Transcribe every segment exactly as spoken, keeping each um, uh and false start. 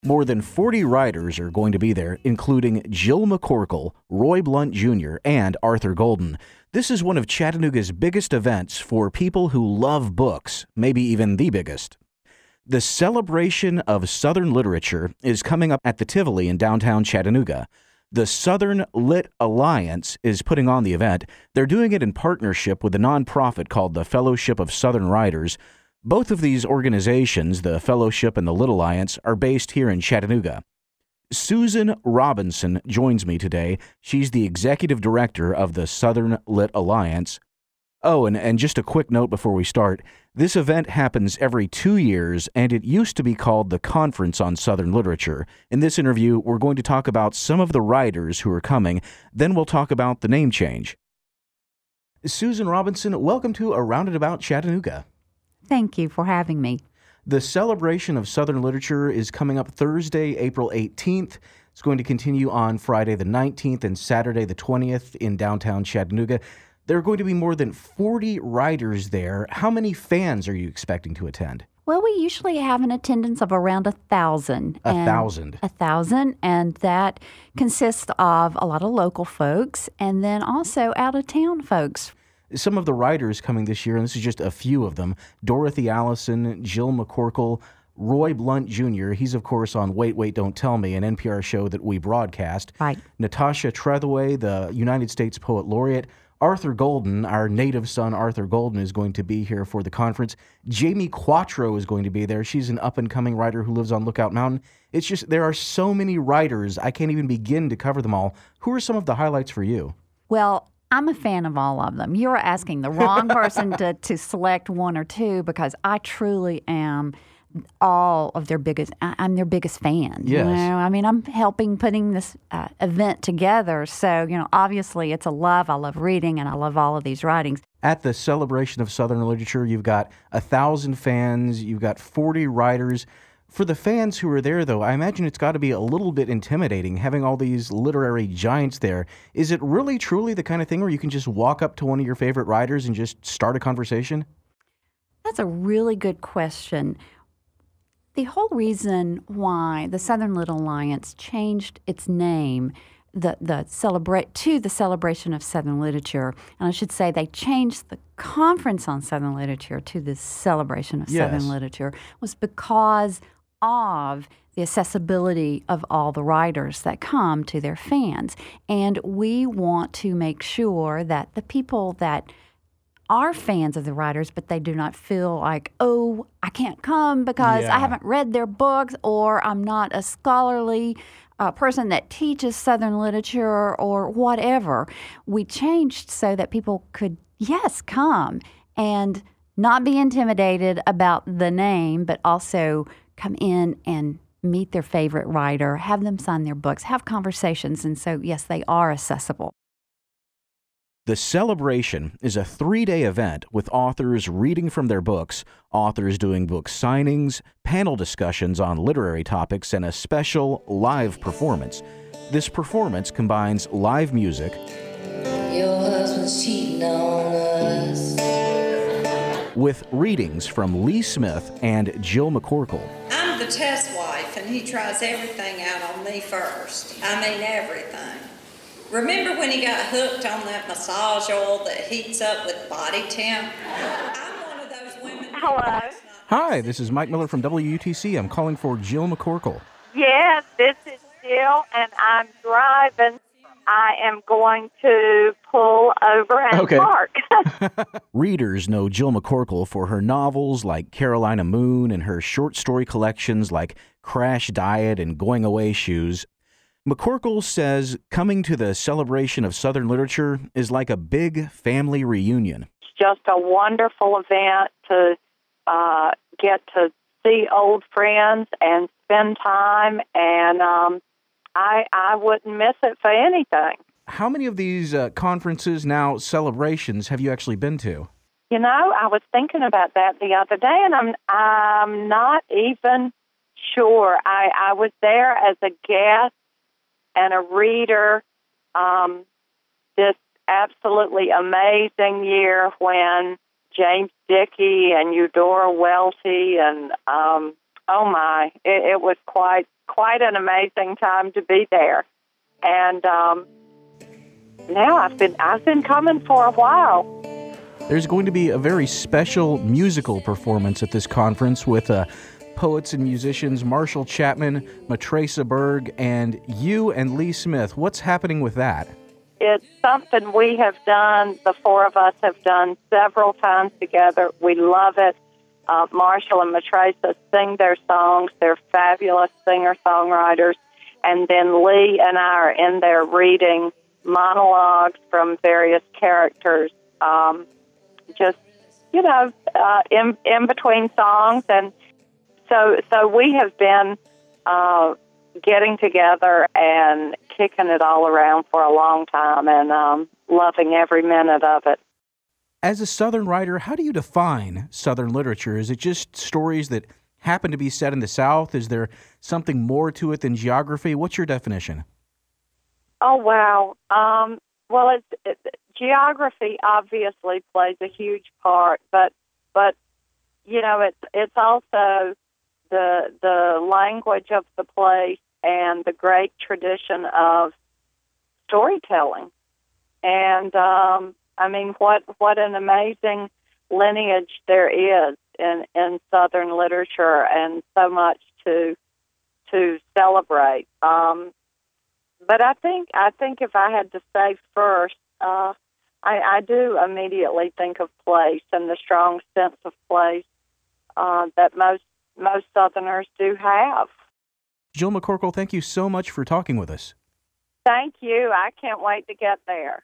More than forty writers are going to be there, including Jill McCorkle, Roy Blunt Junior, and Arthur Golden. This is one of Chattanooga's biggest events for people who love books, maybe even the biggest. The Celebration of Southern Literature is coming up at the Tivoli in downtown Chattanooga. The Southern Lit Alliance is putting on the event. They're doing it in partnership with a nonprofit called the Fellowship of Southern Writers. Both of these organizations, the Fellowship and the Lit Alliance, are based here in Chattanooga. Susan Robinson joins me today. She's the executive director of the Southern Lit Alliance. Oh, and, and just a quick note before we start. This event happens every two years, and it used to be called the Conference on Southern Literature. In this interview, we're going to talk about some of the writers who are coming. Then we'll talk about the name change. Susan Robinson, welcome to Around and About Chattanooga. Thank you for having me. The Celebration of Southern Literature is coming up Thursday, April eighteenth. It's going to continue on Friday the nineteenth and Saturday the twentieth in downtown Chattanooga. There are going to be more than forty writers there. How many fans are you expecting to attend? Well, we usually have an attendance of around a thousand. A thousand. A thousand, and that consists of a lot of local folks and then also out-of-town folks. Some of the writers coming this year, and this is just a few of them, Dorothy Allison, Jill McCorkle, Roy Blunt Junior He's, of course, on Wait, Wait, Don't Tell Me, an N P R show that we broadcast. Right. Natasha Trethewey, the United States Poet Laureate. Arthur Golden, our native son Arthur Golden, is going to be here for the conference. Jamie Quattro is going to be there. She's an up-and-coming writer who lives on Lookout Mountain. It's just, there are so many writers, I can't even begin to cover them all. Who are some of the highlights for you? Well, I'm a fan of all of them. You're asking the wrong person to, to select one or two because I truly am all of their biggest, I, I'm their biggest fan. Yes. You know? I mean, I'm helping putting this uh, event together. So, you know, obviously it's a love. I love reading and I love all of these writings. At the Celebration of Southern Literature, you've got a thousand fans, you've got forty writers. For the fans who are there, though, I imagine it's got to be a little bit intimidating having all these literary giants there. Is it really, truly the kind of thing where you can just walk up to one of your favorite writers and just start a conversation? That's a really good question. The whole reason why the Southern Lit Alliance changed its name the, the celebrate to the Celebration of Southern Literature, and I should say they changed the Conference on Southern Literature to the Celebration of Yes. Southern Literature, was because of the accessibility of all the writers that come to their fans. And we want to make sure that the people that are fans of the writers, but they do not feel like, oh, I can't come because Yeah. I haven't read their books, or I'm not a scholarly uh, person that teaches Southern literature or whatever. We changed so that people could, yes, come and not be intimidated about the name, but also come in and meet their favorite writer, have them sign their books, have conversations. And so, yes, they are accessible. The Celebration is a three-day event with authors reading from their books, authors doing book signings, panel discussions on literary topics, and a special live performance. This performance combines live music Your husband's cheating on us. with readings from Lee Smith and Jill McCorkle. I'm the test wife, and he tries everything out on me first. I mean, everything. Remember when he got hooked on that massage oil that heats up with body temp? I'm one of those women. Hello. Hi, this is Mike Miller from W U T C. I'm calling for Jill McCorkle. Yes, this is Jill, and I'm driving. I am going to pull over and Okay. park. Readers know Jill McCorkle for her novels like Carolina Moon and her short story collections like Crash Diet and Going Away Shoes. McCorkle says coming to the Celebration of Southern Literature is like a big family reunion. It's just a wonderful event to uh, get to see old friends and spend time, and um, I I wouldn't miss it for anything. How many of these uh, conferences, now celebrations, have you actually been to? You know, I was thinking about that the other day, and I'm I'm not even sure. I, I was there as a guest and a reader um, this absolutely amazing year when James Dickey and Eudora Welty and um, oh my, it, it was quite quite an amazing time to be there. And um, now I've been I've been coming for a while. There's going to be a very special musical performance at this conference with uh, poets and musicians Marshall Chapman, Matraca Berg, and you and Lee Smith. What's happening with that? It's something we have done, the four of us have done several times together. We love it. Uh, Marshall and Matraca sing their songs. They're fabulous singer-songwriters. And then Lee and I are in there reading monologues from various characters, um, just, you know, uh, in, in between songs. And so, so we have been uh, getting together and kicking it all around for a long time, and um, loving every minute of it. As a Southern writer, how do you define Southern literature? Is it just stories that happen to be set in the South? Is there something more to it than geography? What's your definition? Oh, wow. Um, well, it's, it, geography obviously plays a huge part, but, but you know, it's, it's also the the language of the place and the great tradition of storytelling. And, um, I mean, what, what an amazing lineage there is in, in Southern literature, and so much to to celebrate. Um, but I think I think if I had to say first, uh, I, I do immediately think of place and the strong sense of place uh, that most most Southerners do have. Jill McCorkle, thank you so much for talking with us. Thank you. I can't wait to get there.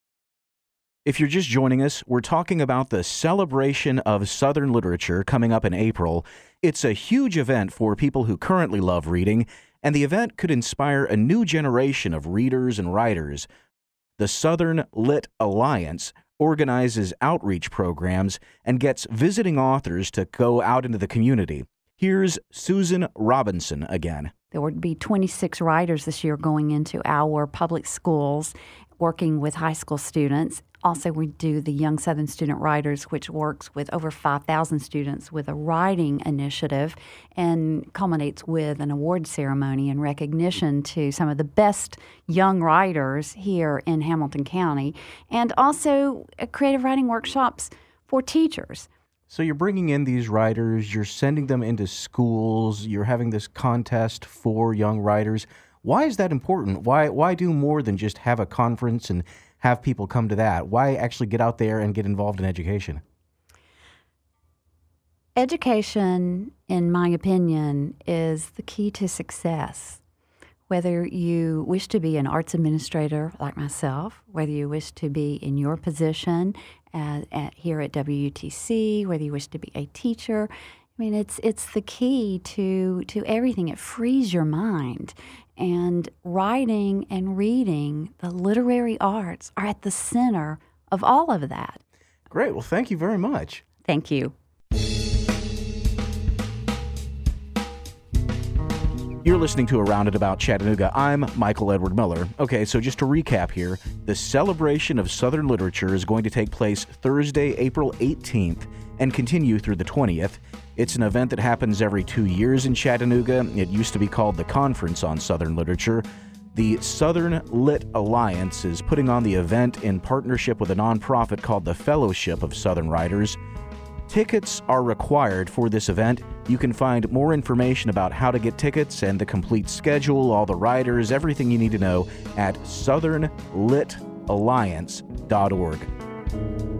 If you're just joining us, we're talking about the Celebration of Southern Literature coming up in April. It's a huge event for people who currently love reading, and the event could inspire a new generation of readers and writers. The Southern Lit Alliance organizes outreach programs and gets visiting authors to go out into the community. Here's Susan Robinson again. There would be twenty-six writers this year going into our public schools, working with high school students. Also, we do the Young Southern Student Writers, which works with over five thousand students with a writing initiative and culminates with an award ceremony in recognition to some of the best young writers here in Hamilton County, and also uh, creative writing workshops for teachers. So you're bringing in these writers, you're sending them into schools, you're having this contest for young writers. Why is that important? Why why do more than just have a conference and have people come to that? Why actually get out there and get involved in education? Education, in my opinion, is the key to success. Whether you wish to be an arts administrator like myself, whether you wish to be in your position at, at, here at W U T C, whether you wish to be a teacher, I mean, it's it's the key to to everything. It frees your mind. And writing and reading, the literary arts, are at the center of all of that. Great. Well, thank you very much. Thank you. You're listening to Around and About Chattanooga. I'm Michael Edward Miller. Okay, so just to recap here, the Celebration of Southern Literature is going to take place Thursday, April eighteenth, and continue through the twentieth. It's an event that happens every two years in Chattanooga. It used to be called the Conference on Southern Literature. The Southern Lit Alliance is putting on the event in partnership with a nonprofit called the Fellowship of Southern Writers. Tickets are required for this event. You can find more information about how to get tickets and the complete schedule, all the writers, everything you need to know at southern lit alliance dot org.